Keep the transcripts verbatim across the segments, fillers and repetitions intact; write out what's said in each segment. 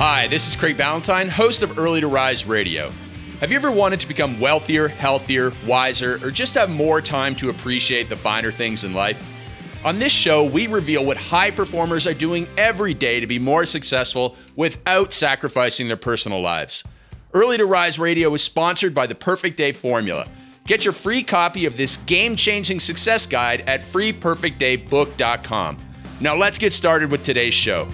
Hi, this is Craig Ballantyne, host of Early to Rise Radio. Have you ever wanted to become wealthier, healthier, wiser, or just have more time to appreciate the finer things in life? On this show, we reveal what high performers are doing every day to be more successful without sacrificing their personal lives. Early to Rise Radio is sponsored by the Perfect Day Formula. Get your free copy of this game-changing success guide at free perfect day book dot com. Now let's get started with today's show.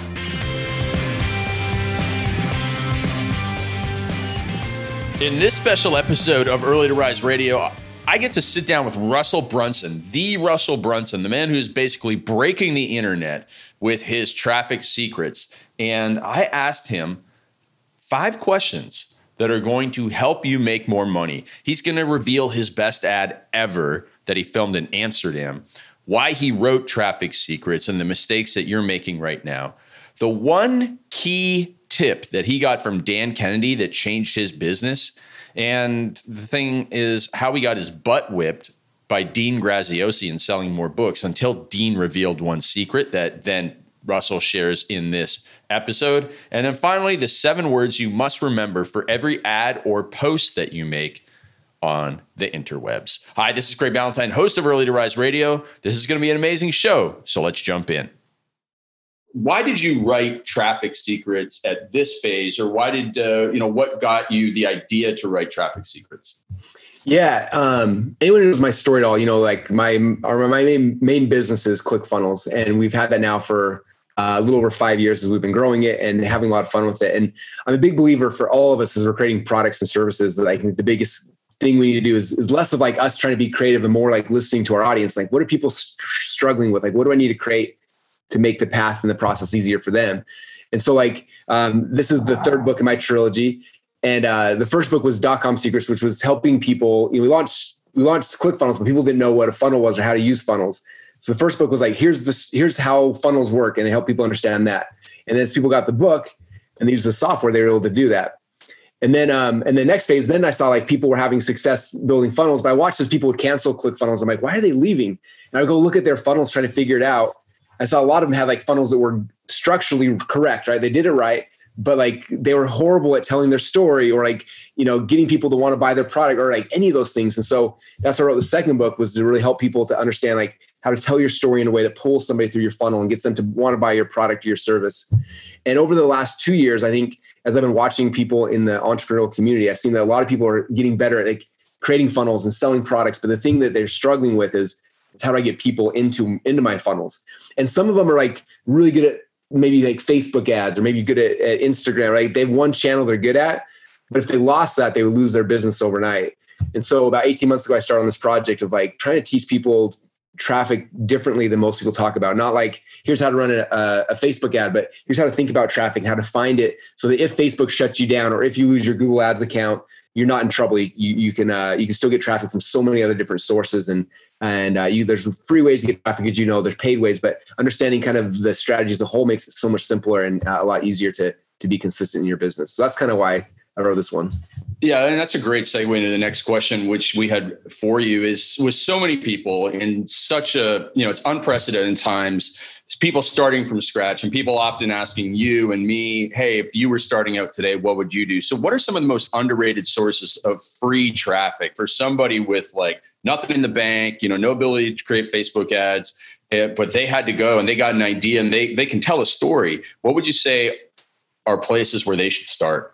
In this special episode of Early to Rise Radio, I get to sit down with Russell Brunson, the Russell Brunson, the man who's basically breaking the internet with his traffic secrets. And I asked him five questions that are going to help you make more money. He's going to reveal his best ad ever that he filmed in Amsterdam, why he wrote Traffic Secrets, and the mistakes that you're making right now. The one key tip that he got from Dan Kennedy that changed his business. And the thing is how he got his butt whipped by Dean Graziosi in selling more books until Dean revealed one secret that then Russell shares in this episode. And then finally, the seven words you must remember for every ad or post that you make on the interwebs. Hi, this is Craig Ballantyne, host of Early to Rise Radio. This is going to be an amazing show, so let's jump in. Why did you write Traffic Secrets at this phase, or why did, uh, you know, what got you the idea to write Traffic Secrets? Yeah. Um, anyone who knows my story at all, you know, like my, our, my main, main business is ClickFunnels, and we've had that now for uh, a little over five years as we've been growing it and having a lot of fun with it. And I'm a big believer for all of us as we're creating products and services that I think the biggest thing we need to do is, is less of like us trying to be creative and more like listening to our audience. Like, what are people st- struggling with? Like, what do I need to create to make the path and the process easier for them? And so like, um, this is the third book in my trilogy. And uh, the first book was Dot-Com Secrets, which was helping people. You know, we launched, we launched ClickFunnels, but people didn't know what a funnel was or how to use funnels. So the first book was like, here's this, here's how funnels work, and it helped people understand that. And then as people got the book and they used the software, they were able to do that. And then, um, and the next phase, then I saw like people were having success building funnels, but I watched as people would cancel ClickFunnels. I'm like, why are they leaving? And I would go look at their funnels, trying to figure it out. I saw a lot of them had like funnels that were structurally correct, right? They did it right, but like they were horrible at telling their story or like, you know, getting people to want to buy their product or like any of those things. And so that's why I wrote the second book, was to really help people to understand like how to tell your story in a way that pulls somebody through your funnel and gets them to want to buy your product or your service. And over the last two years, I think as I've been watching people in the entrepreneurial community, I've seen that a lot of people are getting better at like creating funnels and selling products. But the thing that they're struggling with is, is how do I get people into, into my funnels? And some of them are like really good at maybe like Facebook ads or maybe good at, at Instagram, right? They have one channel they're good at, but if they lost that, they would lose their business overnight. And so about eighteen months ago, I started on this project of like trying to teach people traffic differently than most people talk about. Not like, here's how to run a, a Facebook ad, but here's how to think about traffic and how to find it so that if Facebook shuts you down or if you lose your Google Ads account, you're not in trouble. You, you can uh, you can still get traffic from so many other different sources, and and uh, you there's free ways to get traffic, as you know. There's paid ways, but understanding kind of the strategy as a whole makes it so much simpler and uh, a lot easier to to be consistent in your business. So that's kind of why I wrote this one. Yeah, and that's a great segue into the next question, which we had for you is with so many people in such a, you know, it's unprecedented times, people starting from scratch and people often asking you and me, hey, if you were starting out today, what would you do? So what are some of the most underrated sources of free traffic for somebody with like nothing in the bank, you know, no ability to create Facebook ads, but they had to go and they got an idea and they they can tell a story? What would you say are places where they should start?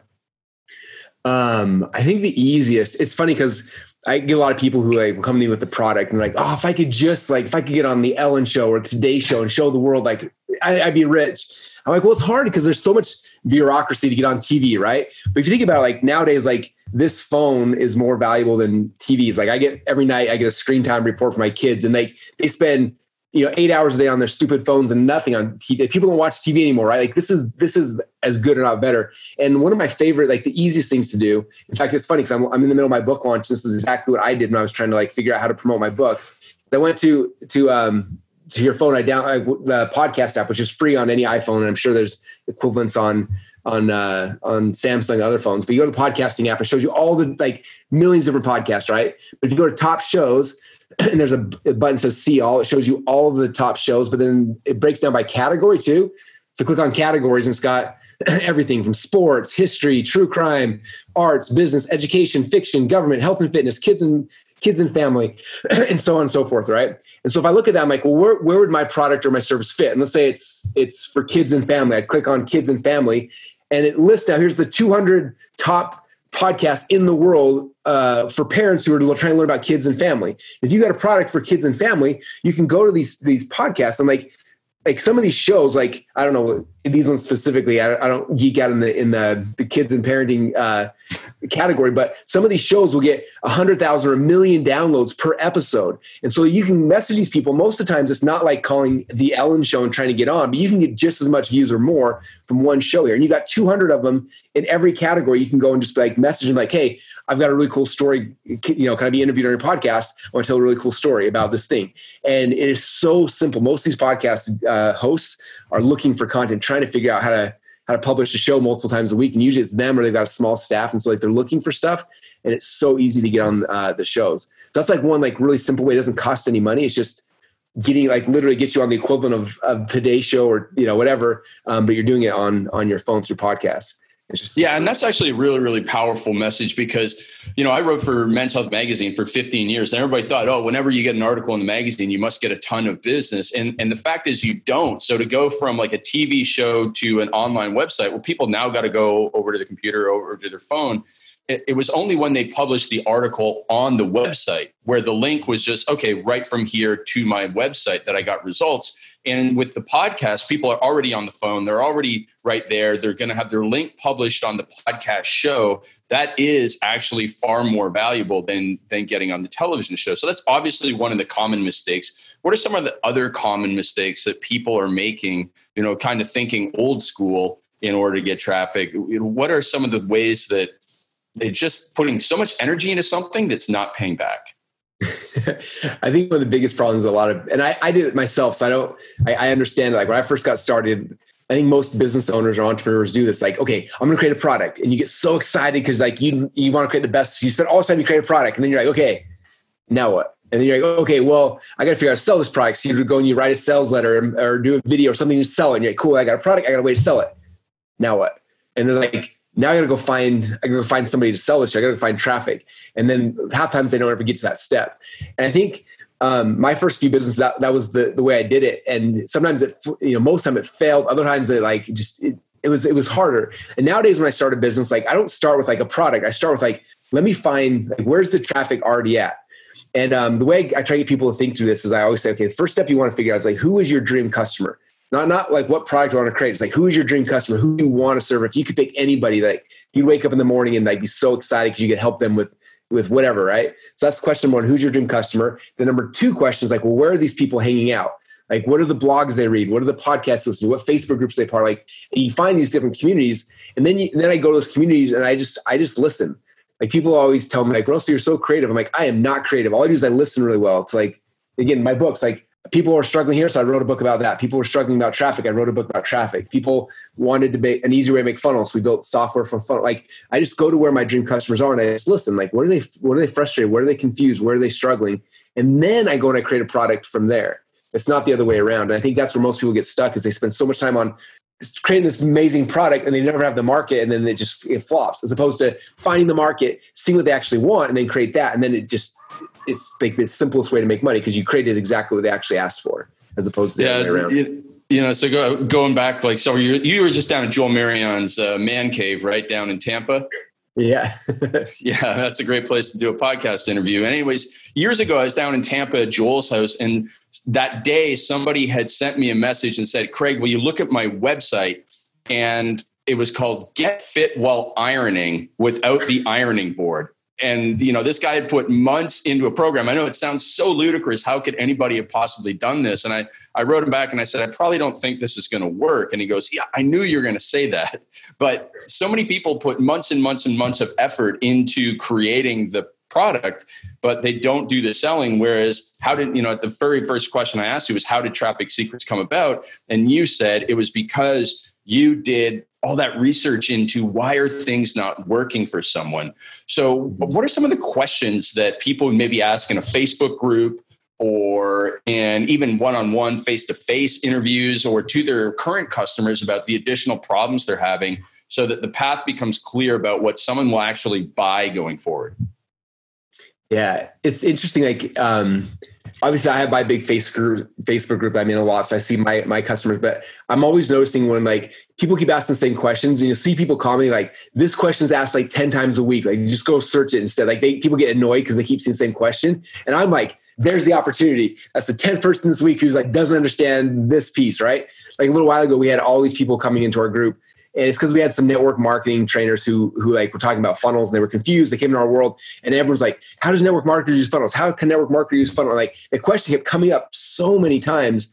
Um, I think the easiest, it's funny because I get a lot of people who like come to me with the product and like, oh, if I could just like, if I could get on the Ellen show or Today Show and show the world, like I, I'd be rich. I'm like, well, it's hard because there's so much bureaucracy to get on T V, right? But if you think about it, like nowadays, like this phone is more valuable than T Vs. Like I get every night, I get a screen time report for my kids and like they spend, you know, eight hours a day on their stupid phones and nothing on T V. People don't watch T V anymore, right? Like this is, this is as good or not better. And one of my favorite, like the easiest things to do, in fact, it's funny because I'm, I'm in the middle of my book launch. This is exactly what I did when I was trying to like figure out how to promote my book. I went to, to, um, to your phone. I down I, the podcast app, which is free on any iPhone. And I'm sure there's equivalents on, on, uh, on Samsung and other phones, but you go to the podcasting app, it shows you all the like millions of different podcasts, right? But if you go to top shows, and there's a, a button that says see all, it shows you all of the top shows, but then it breaks down by category too. So click on categories and it's got everything from sports, history, true crime, arts, business, education, fiction, government, health and fitness, kids and kids and family, and so on and so forth, right? And so if I look at that, I'm like, well, where, where would my product or my service fit? And let's say it's it's for kids and family. I'd click on kids and family, and it lists now, here's the two hundred top podcasts in the world uh, for parents who are trying to learn about kids and family. If you got a product for kids and family, you can go to these these podcasts. I'm like, like some of these shows, like, I don't know, these ones specifically, I, I don't geek out in the in the, the kids and parenting uh, category, but some of these shows will get a hundred thousand or a million downloads per episode. And so you can message these people. Most of the times it's not like calling the Ellen show and trying to get on, but you can get just as much views or more from one show here. And you got two hundred of them in every category. You can go and just like message them like, hey, I've got a really cool story. You know, can I be interviewed on your podcast? I want to tell a really cool story about this thing. And it is so simple. Most of these podcast uh, hosts are looking for content, trying to figure out how to how to publish a show multiple times a week. And usually it's them or they've got a small staff. And so like they're looking for stuff, and it's so easy to get on uh, the shows. So that's like one like really simple way. It doesn't cost any money. It's just getting like literally gets you on the equivalent of, of Today's Show or, you know, whatever. Um, but you're doing it on, on your phone through podcasts. It's just yeah. And that's actually a really, really powerful message because, you know, I wrote for Men's Health Magazine for fifteen years and everybody thought, oh, whenever you get an article in the magazine, you must get a ton of business. And, and the fact is you don't. So to go from like a T V show to an online website, well, people now got to go over to the computer, over to their phone. It, it was only when they published the article on the website where the link was just, okay, right from here to my website that I got results. And with the podcast, people are already on the phone. They're already right there. They're going to have their link published on the podcast show. That is actually far more valuable than, than getting on the television show. So that's obviously one of the common mistakes. What are some of the other common mistakes that people are making, you know, kind of thinking old school in order to get traffic? What are some of the ways that they're just putting so much energy into something that's not paying back? I think one of the biggest problems, a lot of, and I, I did it myself, so I don't, I, I understand. Like when I first got started, I think most business owners or entrepreneurs do this. Like, okay, I'm going to create a product, and you get so excited because like you you want to create the best. You spend all this time to create a product, and then you're like, okay, now what? And then you're like, okay, well, I got to figure out how to sell this product. So you go and you write a sales letter or, or do a video or something to sell it. And you're like, cool, I got a product, I got a way to sell it. Now what? And then like, now I got to go find, I got to go find somebody to sell this. I got to find traffic. And then half times they don't ever get to that step. And I think um, my first few businesses, that, that was the, the way I did it. And sometimes it, you know, most of it failed. Other times it like just, it, it was, it was harder. And nowadays when I start a business, like I don't start with like a product. I start with like, let me find like, where's the traffic already at? And um, the way I try to get people to think through this is I always say, okay, the first step you want to figure out is like, who is your dream customer? Not not like what product you want to create. It's like, who is your dream customer? Who do you want to serve? If you could pick anybody, like you wake up in the morning and like be so excited because you could help them with with whatever, right? So that's question one, who's your dream customer? The number two question is like, well, where are these people hanging out? Like, what are the blogs they read? What are the podcasts listen to? What Facebook groups they part? Like, and you find these different communities, and then you, and then I go to those communities and I just I just listen. Like people always tell me like, Russell, you're so creative. I'm like, I am not creative. All I do is I listen really well. To like, again, my books, like people are struggling here. So I wrote a book about that. People were struggling about traffic. I wrote a book about traffic. People wanted to make an easier way to make funnels. We built software for funnel. Like I just go to where my dream customers are and I just listen, like, what are they, what are they frustrated? Where are they confused? Where are they struggling? And then I go and I create a product from there. It's not the other way around. And I think that's where most people get stuck is they spend so much time on creating this amazing product and they never have the market, and then it just it flops, as opposed to finding the market, seeing what they actually want, and then create that. And then it just, it's like the simplest way to make money because you created exactly what they actually asked for, as opposed to the yeah, other way around. You, you know, so go, going back, like, so you you were just down at Joel Marion's uh, man cave, right down in Tampa. Yeah. Yeah, that's a great place to do a podcast interview. Anyways, years ago, I was down in Tampa at Joel's house, and that day somebody had sent me a message and said, Craig, will you look at my website? And it was called Get Fit While Ironing Without the Ironing Board. And, you know, this guy had put months into a program. I know it sounds so ludicrous. How could anybody have possibly done this? And I, I wrote him back and I said, I probably don't think this is going to work. And he goes, yeah, I knew you were going to say that. But so many people put months and months and months of effort into creating the product, but they don't do the selling. Whereas how did, you know, the very first question I asked you was, how did Traffic Secrets come about? And you said it was because you did all that research into why are things not working for someone. So what are some of the questions that people maybe ask in a Facebook group or and even one-on-one face-to-face interviews, or to their current customers about the additional problems they're having, so that the path becomes clear about what someone will actually buy going forward? Yeah, it's interesting. Like, um, obviously I have my big Facebook group, Facebook group I'm in a lot. So I see my, my customers, but I'm always noticing when like people keep asking the same questions, and you see people commenting like, this question is asked like ten times a week. Like, you just go search it instead. Like, they, people get annoyed because they keep seeing the same question. And I'm like, there's the opportunity. That's the tenth person this week who's like, doesn't understand this piece, right? Like a little while ago, we had all these people coming into our group. And it's because we had some network marketing trainers who who like were talking about funnels, and they were confused. They came into our world, and everyone's like, how does network marketers use funnels? How can network marketers use funnels? Like, the question kept coming up so many times.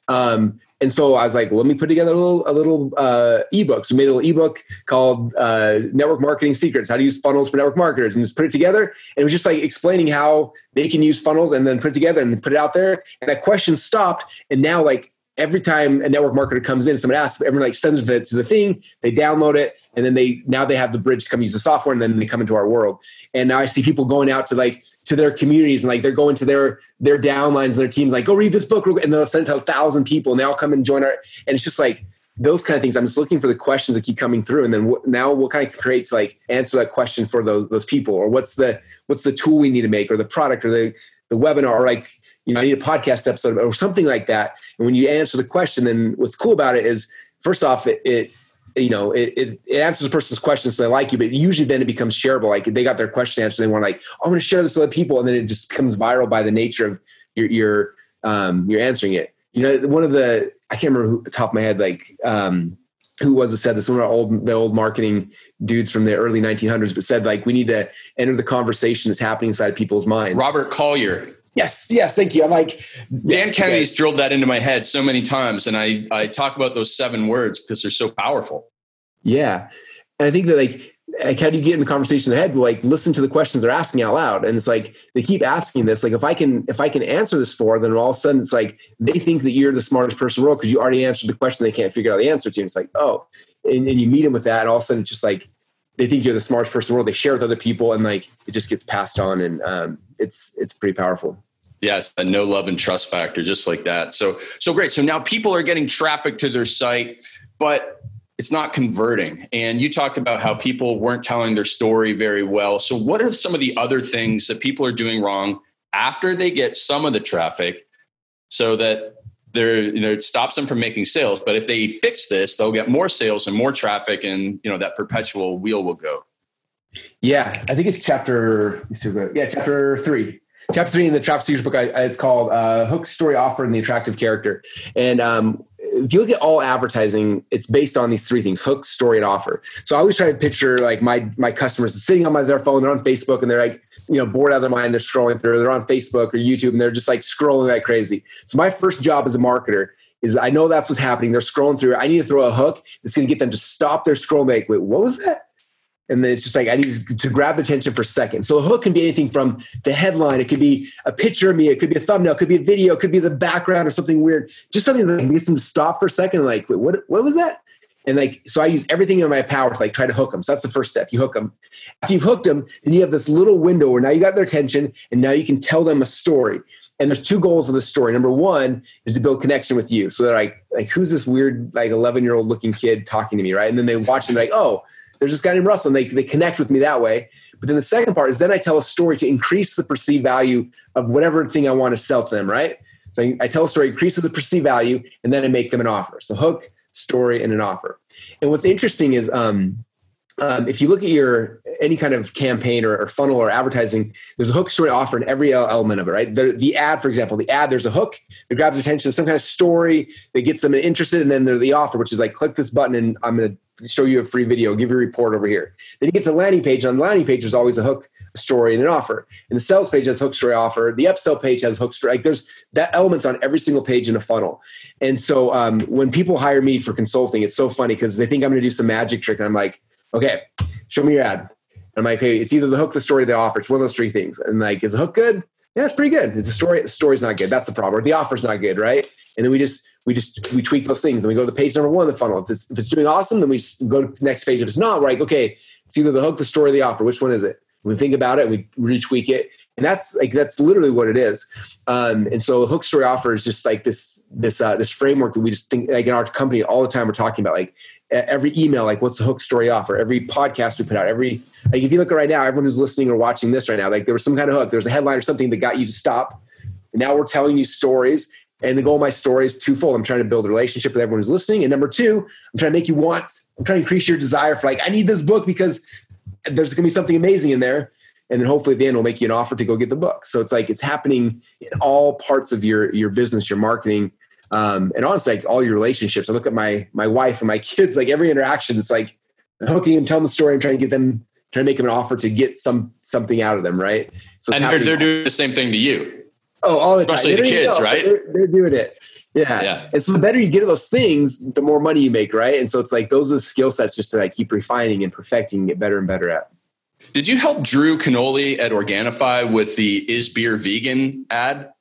Um, and so I was like, well, let me put together a little a little uh, ebook. So we made a little ebook called uh, Network Marketing Secrets, how to use funnels for network marketers, and just put it together. And it was just like explaining how they can use funnels and then put it together and put it out there. And that question stopped. And now, like, every time a network marketer comes in, someone asks, everyone like sends it to the thing, they download it, and then they now they have the bridge to come use the software, and then they come into our world. And now I see people going out to like to their communities, and like they're going to their their downlines and their teams, like, go read this book, and they'll send it to a thousand people, and they all come and join our. And it's just like those kind of things. I'm just looking for the questions that keep coming through, and then w- now we'll kind of create to like answer that question for those those people, or what's the what's the tool we need to make, or the product, or the the webinar, or like, you know, I need a podcast episode or something like that. And when you answer the question, then what's cool about it is, first off, it, it you know, it, it, it answers a person's question, so they like you, but usually then it becomes shareable. Like, they got their question answered, they want to like, oh, I'm going to share this with other people. And then it just becomes viral by the nature of your, your, um, you're answering it. You know, one of the, I can't remember who, top of my head, like, um, who was it said this? One of our old, the old marketing dudes from the early nineteen hundreds, but said like, we need to enter the conversation that's happening inside people's minds. Robert Collier. Yes. Yes. Thank you. I'm like, Dan yes, Kennedy's yes. drilled that into my head so many times. And I, I talk about those seven words because they're so powerful. Yeah. And I think that like, like, how do you get in the conversation ahead? Like, listen to the questions they're asking out loud. And it's like, they keep asking this, like, if I can, if I can answer this for them, all of a sudden it's like, they think that you're the smartest person in the world because you already answered the question they can't figure out the answer to. And it's like, oh, and, and you meet them with that. And all of a sudden it's just like, they think you're the smartest person in the world. They share with other people, and like, it just gets passed on. And um, it's, it's pretty powerful. Yes. A no love and trust factor, just like that. So, so great. So now people are getting traffic to their site, but it's not converting. And you talked about how people weren't telling their story very well. So what are some of the other things that people are doing wrong after they get some of the traffic, so that they're, you know, it stops them from making sales? But if they fix this, they'll get more sales and more traffic, and, you know, that perpetual wheel will go. Yeah. I think it's chapter, yeah, chapter three. Chapter three in the Traffic Secrets book, I, it's called uh, Hook, Story, Offer, and the Attractive Character. And um, if you look at all advertising, it's based on these three things: hook, story, and offer. So I always try to picture like my my customers sitting on my, their phone, they're on Facebook, and they're like, you know, bored out of their mind, they're scrolling through, they're on Facebook or YouTube, and they're just like scrolling like crazy. So my first job as a marketer is, I know that's what's happening. They're scrolling through. I need to throw a hook that's going to get them to stop their scroll and like, wait, what was that? And then it's just like, I need to grab the attention for a second. So a hook can be anything from the headline. It could be a picture of me. It could be a thumbnail. It could be a video. It could be the background or something weird. Just something that makes them stop for a second. And like, wait, what, what was that? And like, so I use everything in my power to like try to hook them. So that's the first step. You hook them. After you've hooked them, then you have this little window where now you got their attention, and now you can tell them a story. And there's two goals of the story. Number one is to build connection with you. So they're like, like, who's this weird, like eleven year old looking kid talking to me? Right. And then they watch and they're like, oh, there's this guy named Russell, and they, they connect with me that way. But then the second part is then I tell a story to increase the perceived value of whatever thing I want to sell to them, right? So I, I tell a story, increases the perceived value, and then I make them an offer. So hook, story, and an offer. And what's interesting is um, um, if you look at your any kind of campaign or, or funnel or advertising, there's a hook, story, offer in every element of it, right? The, the ad, for example, the ad, there's a hook that grabs attention, some kind of story that gets them interested, and then there's the offer, which is like, click this button and I'm going to show you a free video, give you a report over here. Then you get to the landing page. On the landing page, there's always a hook, a story, and an offer. And the sales page has hook, story, offer. The upsell page has hook, story. Like, there's that element's on every single page in a funnel. And so um, when people hire me for consulting, it's so funny because they think I'm going to do some magic trick. And I'm like, okay, show me your ad. And I'm like, hey, it's either the hook, the story, the offer. It's one of those three things. And like, is the hook good? Yeah, it's pretty good. It's a story. The story's not good. That's the problem. Or the offer's not good, right? And then we just we just we tweak those things, and we go to page number one of the funnel. If it's, if it's doing awesome, then we just go to the next page. If it's not, we're like, okay, it's either the hook, the story, the offer. Which one is it? We think about it, we retweak it, And that's like, that's literally what it is. Um, and so Hook Story Offer is just like this, this, uh, this framework that we just think, like in our company all the time, we're talking about like every email, like what's the Hook Story Offer, every podcast we put out, every, like if you look at right now, everyone who's listening or watching this right now, like there was some kind of hook, there was a headline or something that got you to stop. And now we're telling you stories. And the goal of my story is twofold. I'm trying to build a relationship with everyone who's listening. And number two, I'm trying to make you want, I'm trying to increase your desire for like, I need this book because there's going to be something amazing in there. And then hopefully at the end will make you an offer to go get the book. So it's like, it's happening in all parts of your, your business, your marketing, um, and honestly, like all your relationships. I look at my, my wife and my kids, like every interaction, it's like hooking and telling the story and trying to get them, trying to make them an offer to get some, something out of them. Right. So and they're, they're doing the same thing to you. Oh, all the time. Especially the kids, know, right? They're, they're doing it. Yeah. yeah. And so the better you get at those things, the more money you make, right? And so it's like those are the skill sets just to like keep refining and perfecting and get better and better at. Did you help Drew Canoli at Organifi with the Is Beer Vegan ad?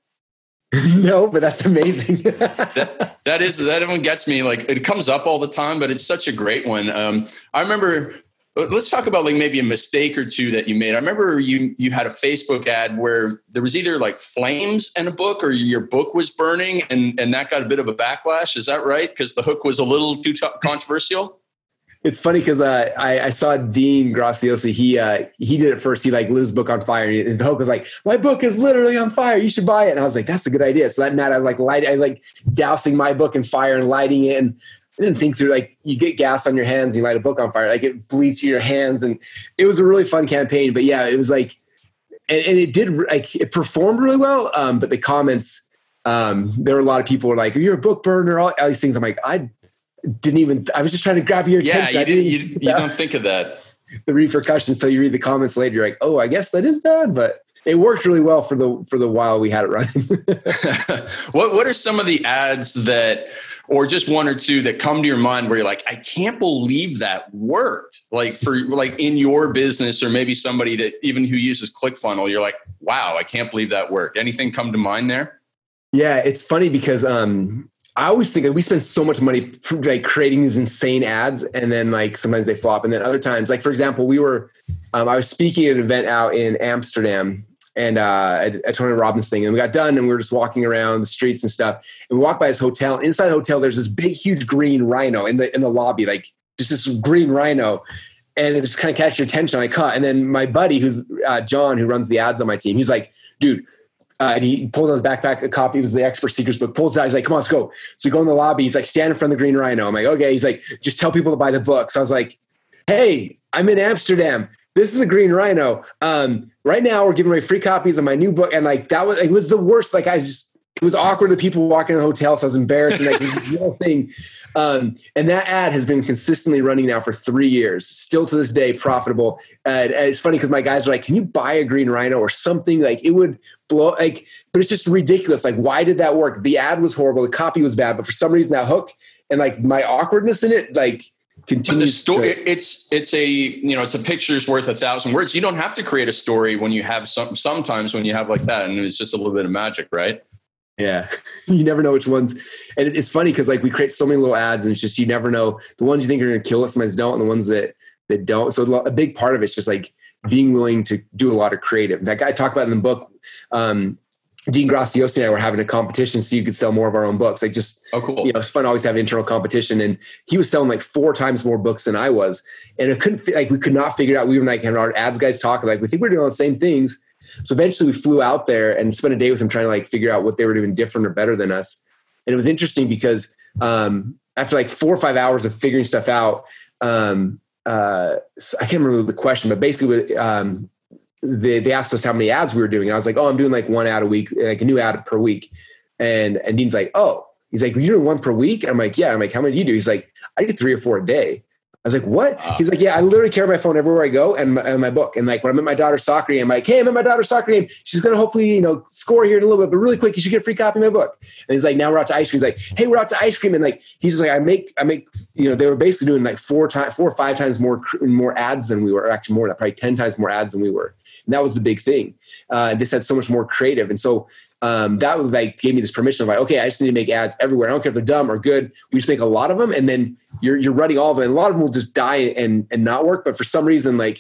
No, but that's amazing. that, that is, that one gets me. Like it comes up all the time, but it's such a great one. Um, I remember... Let's talk about like maybe a mistake or two that you made. I remember you you had a Facebook ad where there was either like flames in a book or your book was burning and, and that got a bit of a backlash. Is that right? Because the hook was a little too t- controversial? It's funny because uh, I, I saw Dean Graziosi. He uh, he did it first. He like lit his book on fire. And the hook was like, my book is literally on fire. You should buy it. And I was like, that's a good idea. So that night I was like, light, I was like dousing my book in fire and lighting it. And I didn't think through, like you get gas on your hands, you light a book on fire, like it bleeds to your hands. And it was a really fun campaign, but yeah, it was like, and, and it did like, it performed really well. Um, but the comments, um, there were a lot of people were like, you're a book burner, all, all these things. I'm like, I didn't even, I was just trying to grab your attention. Yeah, you, didn't, you, didn't you don't think of that. The repercussions. So you read the comments later, you're like, oh, I guess that is bad, but it worked really well for the, for the while we had it running. what, what are some of the ads that, or just one or two that come to your mind where you're like, I can't believe that worked. Like for like in your business or maybe somebody that even who uses ClickFunnels, you're like, wow, I can't believe that worked. Anything come to mind there? Yeah, it's funny because um, I always think that we spend so much money like creating these insane ads and then like sometimes they flop. And then other times, like for example, we were, um, I was speaking at an event out in Amsterdam and uh, at, at Tony Robbins thing. And we got done and we were just walking around the streets and stuff. And we walked by this hotel. Inside the hotel, there's this big, huge green rhino in the in the lobby, like just this green rhino. And it just kind of catches your attention. I caught. And then my buddy, who's uh, John, who runs the ads on my team, he's like, dude, uh, and he pulls out his backpack, a copy, it was the Expert Secrets book, pulls it out. He's like, come on, let's go. So we go in the lobby. He's like, stand in front of the green rhino. I'm like, okay. He's like, just tell people to buy the book. So I was like, hey, I'm in Amsterdam. This is a green rhino. Um, right now we're giving away free copies of my new book. And like, that was, it was the worst. Like I just, it was awkward to people walking in the hotel. So I was embarrassed. And like, it was this little thing. Um, and that ad has been consistently running now for three years, still to this day, profitable. Uh, and it's funny because my guys are like, can you buy a green rhino or something? Like it would blow, like, but it's just ridiculous. Like, why did that work? The ad was horrible. The copy was bad, but for some reason that hook and like my awkwardness in it, like, But the story, to, it's it's a you know it's a picture's worth a thousand words. You don't have to create a story when you have some. Sometimes when you have like that, and it's just a little bit of magic, right? Yeah, you never know which ones. And it's funny because like we create so many little ads, and it's just you never know the ones you think are going to kill it. Sometimes don't, and the ones that that don't. So a big part of it's just like being willing to do a lot of creative. That guy I talk about in the book. Um, Dean Graziosi and I were having a competition so you could sell more of our own books. Like just, oh, cool. You know, it's fun to always have internal competition. And he was selling like four times more books than I was. And it couldn't like, we could not figure it out. We were like, having our ads guys talking like, we think we're doing all the same things. So eventually we flew out there and spent a day with him trying to like figure out what they were doing different or better than us. And it was interesting because um, after like four or five hours of figuring stuff out, um, uh, I can't remember the question, but basically um, They, they asked us how many ads we were doing. And I was like, oh, I'm doing like one ad a week, like a new ad per week. And, and Dean's like, oh, he's like, you're doing one per week? And I'm like, yeah. I'm like, how many do you do? He's like, I do three or four a day. I was like, what? Wow. He's like, yeah, I literally carry my phone everywhere I go and my, and my book. And like, when I'm at my daughter's soccer game, I'm like, hey, I'm at my daughter's soccer game. She's going to hopefully, you know, score here in a little bit, but really quick, you should get a free copy of my book. And he's like, now we're out to ice cream. He's like, hey, we're out to ice cream. And like, he's just like, I make, I make, you know, they were basically doing like four times, four or five times more, more ads than we were, or actually more, probably ten times more ads than we were. And that was the big thing. Uh, this had so much more creative. And so um, that was like, gave me this permission of like, okay, I just need to make ads everywhere. I don't care if they're dumb or good. We just make a lot of them. And then you're, you're running all of them. And a lot of them will just die and, and not work. But for some reason, like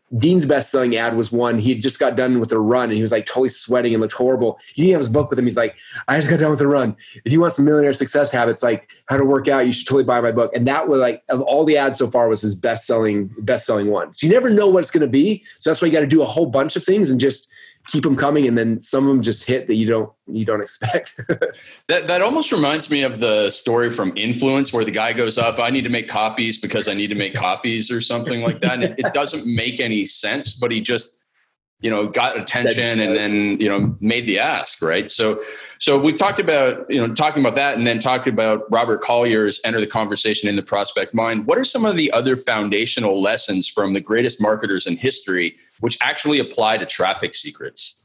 Dean's best-selling ad was one. He had just got done with a run and he was like totally sweating and looked horrible. He didn't have his book with him. He's like, I just got done with a run. If you want some millionaire success habits, like how to work out, you should totally buy my book. And that was like, of all the ads so far, was his best-selling, best-selling one. So you never know what it's going to be. So that's why you got to do a whole bunch of things and just keep them coming. And then some of them just hit that you don't, you don't expect. that that almost reminds me of the story from Influence where the guy goes up, I need to make copies because I need to make copies or something like that. And it, it doesn't make any sense, but he just, you know, got attention and then, you know, made the ask, right? So, so we talked about, you know, talking about that and then talking about Robert Collier's Enter the Conversation in the Prospect Mind. What are some of the other foundational lessons from the greatest marketers in history, which actually apply to traffic secrets?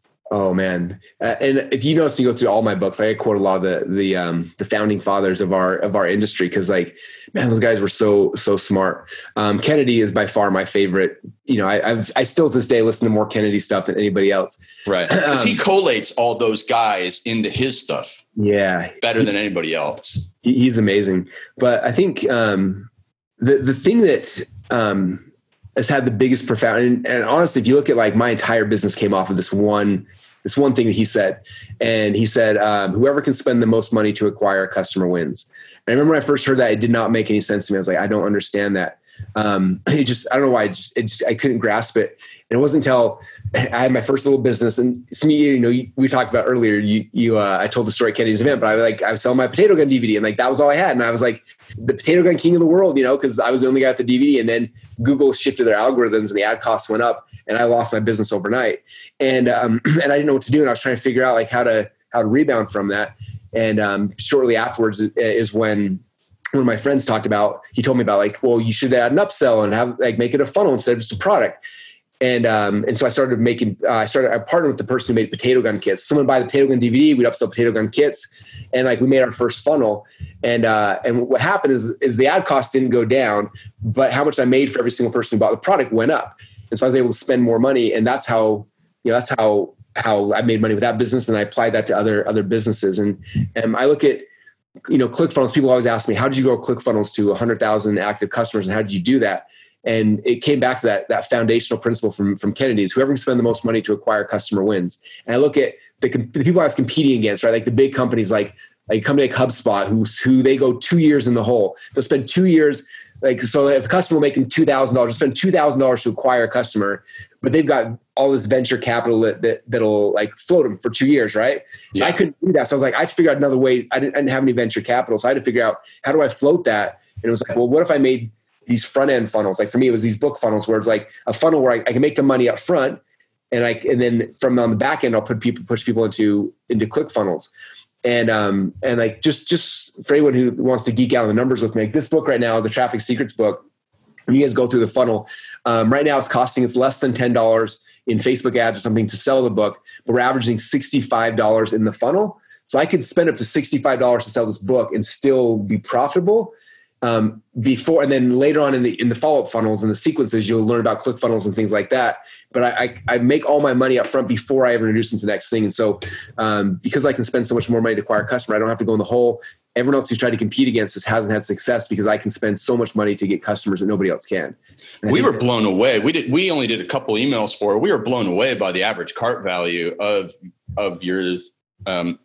Oh man. Uh, and if you notice me go through all my books, I quote a lot of the, the, um, the founding fathers of our, of our industry. Cause like, man, those guys were so, so smart. Um, Kennedy is by far my favorite. You know, I, I've, I still to this day listen to more Kennedy stuff than anybody else. Right. Cause um, he collates all those guys into his stuff. Yeah. Better than anybody else. He, he's amazing. But I think, um, the, the thing that, um, has had the biggest profound, and, and honestly, if you look at like my entire business came off of this one, this one thing that he said, and he said, um, whoever can spend the most money to acquire a customer wins. And I remember when I first heard that, it did not make any sense to me. I was like, I don't understand that. Um, it just, I don't know why I just, it just, I couldn't grasp it. And it wasn't until I had my first little business, and to me, you know, you, we talked about earlier, you, you, uh, I told the story at Kennedy's event, but I was like, I was selling my potato gun D V D and like, that was all I had. And I was like the potato gun king of the world, you know, cause I was the only guy with the D V D. And then Google shifted their algorithms and the ad costs went up and I lost my business overnight. And, um, and I didn't know what to do. And I was trying to figure out like how to, how to rebound from that. And, um, shortly afterwards is when, one of my friends talked about, he told me about like, well, you should add an upsell and have like, make it a funnel instead of just a product. And, um, and so I started making, uh, I started, I partnered with the person who made potato gun kits. Someone buy the potato gun D V D, we'd upsell potato gun kits. And like, we made our first funnel. And, uh, and what happened is, is the ad cost didn't go down, but how much I made for every single person who bought the product went up. And so I was able to spend more money. And that's how, you know, that's how, how I made money with that business. And I applied that to other, other businesses. And, and I look at, you know, ClickFunnels, people always ask me, how did you grow ClickFunnels to a hundred thousand active customers? And how did you do that? And it came back to that, that foundational principle from, from Kennedy's, whoever can spend the most money to acquire a customer wins. And I look at the, the people I was competing against, right? Like the big companies, like, like a company like HubSpot, who, who they go two years in the hole. They'll spend two years. Like, so if a customer will make them two thousand dollars, spend two thousand dollars to acquire a customer, but they've got all this venture capital that, that that'll like float them for two years. Right. Yeah. I couldn't do that. So I was like, I had to figure out another way. I didn't, I didn't have any venture capital. So I had to figure out, how do I float that? And it was like, well, what if I made these front end funnels? Like for me, it was these book funnels where it's like a funnel where I, I can make the money up front. And I, and then from on the back end, I'll put people, push people into, into ClickFunnels. And, um, and like, just, just for anyone who wants to geek out on the numbers with me, like this book right now, the Traffic Secrets book, when you guys go through the funnel, um, right now it's costing us less than ten dollars in Facebook ads or something to sell the book, but we're averaging sixty-five dollars in the funnel. So I could spend up to sixty-five dollars to sell this book and still be profitable. Um, before, and then later on in the, in the follow-up funnels and the sequences, you'll learn about ClickFunnels and things like that. But I, I, I make all my money up front before I ever introduce them to the next thing. And so, um, because I can spend so much more money to acquire a customer, I don't have to go in the hole. Everyone else who's tried to compete against us hasn't had success because I can spend so much money to get customers that nobody else can. And we were blown away. We did, we only did a couple emails for, we were blown away by the average cart value of, of your, um,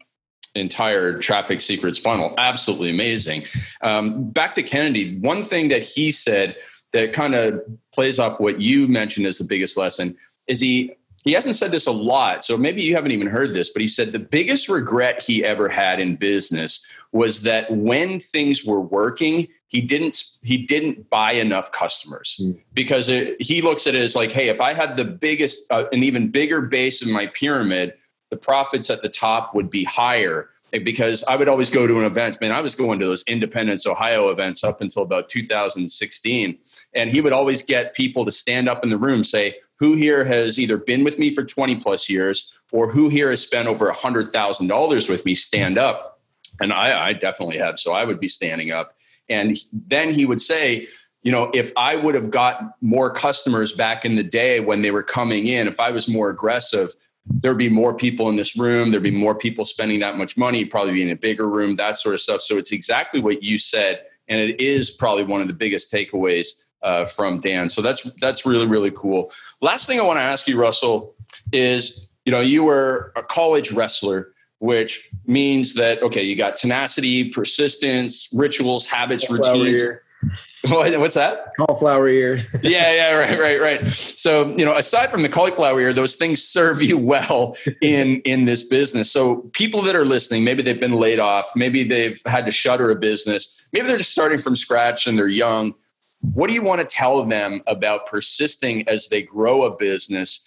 entire Traffic Secrets funnel. Absolutely amazing. Um, back to Kennedy, one thing that he said that kind of plays off what you mentioned as the biggest lesson is he, he hasn't said this a lot, so maybe you haven't even heard this, but he said the biggest regret he ever had in business was that when things were working, he didn't, he didn't buy enough customers mm. because it, he looks at it as like, hey, if I had the biggest, uh, an even bigger base in my pyramid, the profits at the top would be higher, because I would always go to an event. Man, I was going to those Independence, Ohio events up until about two thousand sixteen. And he would always get people to stand up in the room, say, who here has either been with me for twenty plus years or who here has spent over one hundred thousand dollars with me, stand up. And I, I definitely have. So I would be standing up. And then he would say, you know, if I would have got more customers back in the day when they were coming in, if I was more aggressive, there'd be more people in this room. There'd be more people spending that much money, probably be in a bigger room, that sort of stuff. So it's exactly what you said. And it is probably one of the biggest takeaways uh, from Dan. So that's that's really, really cool. Last thing I want to ask you, Russell, is, you know, you were a college wrestler, which means that, okay, you got tenacity, persistence, rituals, habits, Cauliflower routines. ear. What's that? Cauliflower ear. yeah, yeah, right, right, right. So, you know, aside from the cauliflower ear, those things serve you well in in this business. So people that are listening, maybe they've been laid off, maybe they've had to shutter a business, maybe they're just starting from scratch and they're young. What do you want to tell them about persisting as they grow a business?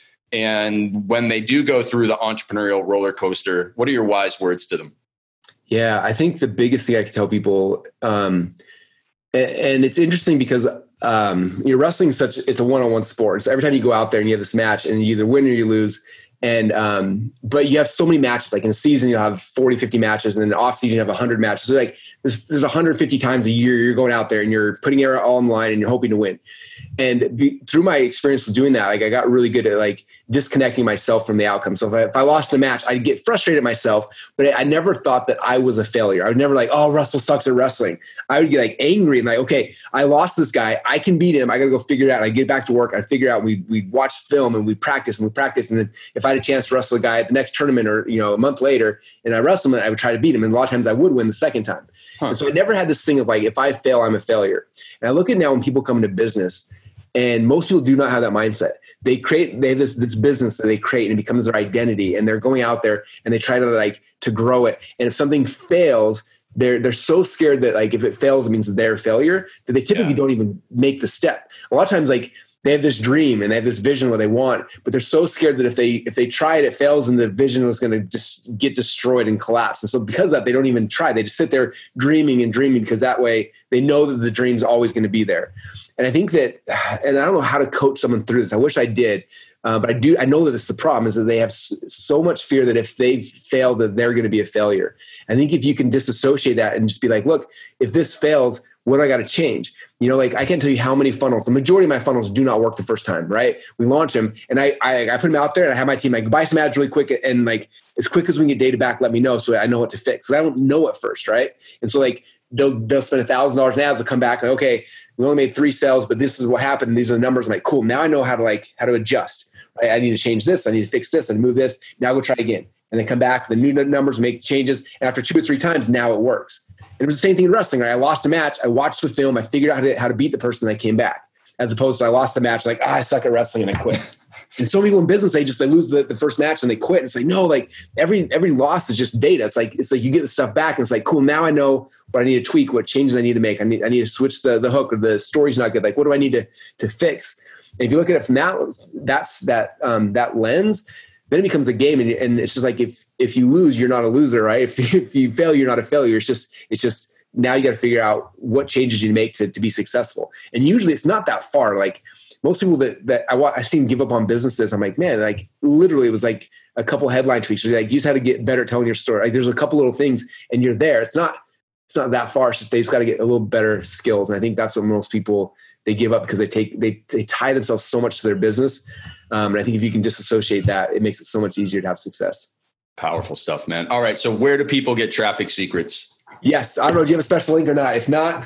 And when they do go through the entrepreneurial roller coaster, what are your wise words to them? Yeah, I think the biggest thing I can tell people, um, and, and it's interesting because um, you know, wrestling is such, it's a one-on-one sport. So every time you go out there and you have this match and you either win or you lose. And, um, but you have so many matches, like in a season, you'll have forty, fifty matches, and then in the off season, you have a hundred matches. So like there's, there's one hundred fifty times a year you're going out there and you're putting it all in line and you're hoping to win. And be, through my experience with doing that, like I got really good at like disconnecting myself from the outcome. So if I, if I lost a match, I'd get frustrated at myself, but I never thought that I was a failure. I would never like, oh, Russell sucks at wrestling. I would get like angry and like, okay, I lost this guy. I can beat him. I got to go figure it out. And I'd get back to work. I'd figure out, we we watch film and we practice and we practice. And then if I had a chance to wrestle a guy at the next tournament or, you know, a month later and I wrestle him, I would try to beat him. And a lot of times I would win the second time. Huh. And so I never had this thing of like, if I fail, I'm a failure. And I look at now when people come into business, and most people do not have that mindset. They create, they have this, this business that they create and it becomes their identity, and they're going out there and they try to like to grow it. And if something fails, they're, they're so scared that like, if it fails, it means that they're a failure, that they typically yeah. don't even make the step. A lot of times, like they have this dream and they have this vision what they want, but they're so scared that if they, if they try it, it fails and the vision was going to just get destroyed and collapse. And so because of that, they don't even try. They just sit there dreaming and dreaming because that way they know that the dream's always going to be there. And I think that, and I don't know how to coach someone through this. I wish I did, uh, but I do. I know that it's the problem is that they have s- so much fear that if they fail, that they're going to be a failure. I think if you can disassociate that and just be like, look, if this fails, what do I got to change? You know, like I can't tell you how many funnels, the majority of my funnels do not work the first time, right? We launch them and I, I, I put them out there and I have my team like buy some ads really quick and like as quick as we can get data back, let me know so I know what to fix. Cause I don't know at first, right? And so like they'll, they'll spend a thousand dollars in ads, they'll come back like, okay, we only made three sales, but this is what happened. And these are the numbers. I'm like, cool. Now I know how to like, how to adjust. Right? I need to change this. I need to fix this and move this. Now go try again. And then come back, the new numbers, make changes. And after two or three times, now it works. And it was the same thing in wrestling. Right? I lost a match. I watched the film. I figured out how to, how to beat the person. And I came back, as opposed to I lost the match. Like, ah, I suck at wrestling and I quit. And so many people in business, they just, they lose the, the first match and they quit. And it's like, no, like every, every loss is just data. It's like, it's like you get the stuff back and it's like, cool. Now I know what I need to tweak, what changes I need to make. I need, I need to switch the, the hook, or the story's not good. Like, what do I need to, to fix? And if you look at it from that, that's that, um, that lens, then it becomes a game. And, and it's just like, if, if you lose, you're not a loser, right? If, if you fail, you're not a failure. It's just, it's just, now you got to figure out what changes you make to, to be successful. And usually it's not that far. Like most people that, that I I've seen give up on businesses, I'm like, man, like literally it was like a couple headline tweaks. Like you just had to get better at telling your story. Like there's a couple little things and you're there. It's not, it's not that far. It's just, they just got to get a little better skills. And I think that's what most people, they give up because they take, they, they tie themselves so much to their business. Um, and I think if you can disassociate that, it makes it so much easier to have success. Powerful stuff, man. All right. So where do people get Traffic Secrets? Yes. I don't know. Do you have a special link or not? If not,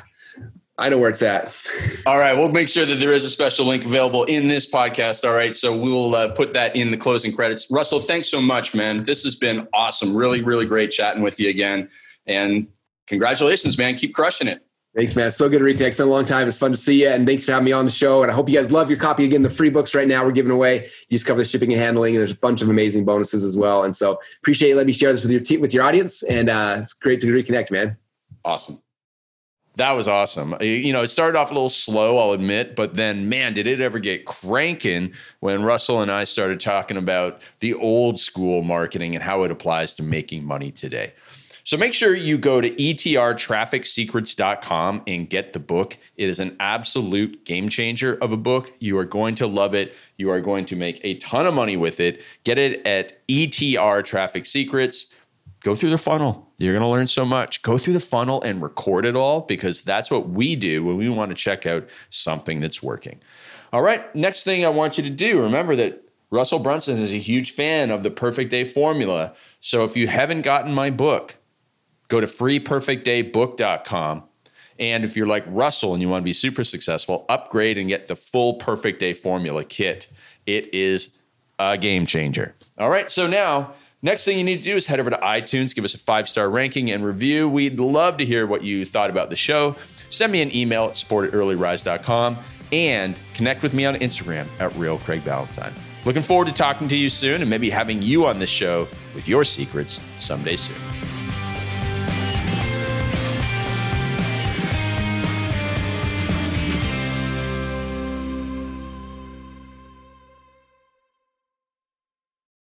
I know where it's at. All right. We'll make sure that there is a special link available in this podcast. All right. So we'll uh, put that in the closing credits. Russell, thanks so much, man. This has been awesome. Really, really great chatting with you again. And congratulations, man. Keep crushing it. Thanks, man. So good to reconnect. It's been a long time. It's fun to see you. And thanks for having me on the show. And I hope you guys love your copy. Again, the free books right now we're giving away. You just cover the shipping and handling. And there's a bunch of amazing bonuses as well. And so appreciate you letting me share this with your team, with your audience. And uh, it's great to reconnect, man. Awesome. That was awesome. You know, it started off a little slow, I'll admit, but then, man, did it ever get cranking when Russell and I started talking about the old school marketing and how it applies to making money today. So make sure you go to E T R traffic secrets dot com and get the book. It is an absolute game changer of a book. You are going to love it. You are going to make a ton of money with it. Get it at E T R Traffic Secrets. Go through the funnel. You're going to learn so much. Go through the funnel and record it all, because that's what we do when we want to check out something that's working. All right. Next thing I want you to do, remember that Russell Brunson is a huge fan of the Perfect Day Formula. So if you haven't gotten my book, go to free perfect day book dot com And if you're like Russell and you want to be super successful, upgrade and get the full Perfect Day Formula kit. It is a game changer. All right, so now, next thing you need to do is head over to iTunes, give us a five-star ranking and review. We'd love to hear what you thought about the show. Send me an email at support at early rise dot com and connect with me on Instagram at Real Craig Ballantyne. Looking forward to talking to you soon and maybe having you on this show with your secrets someday soon.